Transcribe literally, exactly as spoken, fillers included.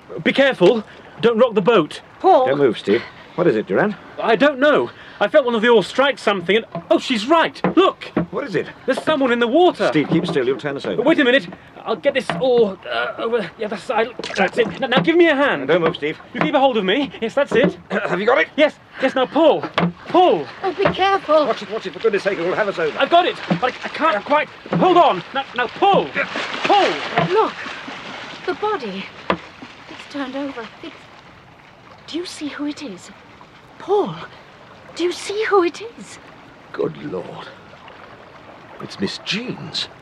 Be careful. Don't rock the boat. Paul! Don't move, Steve. What is it, Durand? I don't know. I felt one of the oars strike something and... Oh, she's right. Look. What is it? There's someone in the water. Steve, keep still. You'll turn us over. Wait a minute. I'll get this oar uh, over the other side. That's it. Now, now give me a hand. Don't move, Steve. You keep a hold of me. Yes, that's it. Have you got it? Yes. Yes, now pull. Pull. Oh, be careful. Watch it, watch it. For goodness sake, it will have us over. I've got it. But I, I can't quite... Hold on. Now, now pull. Pull. Look. The body. It's turned over. It's... Do you see who it is? Paul, do you see who it is? Good Lord. It's Miss Jeans.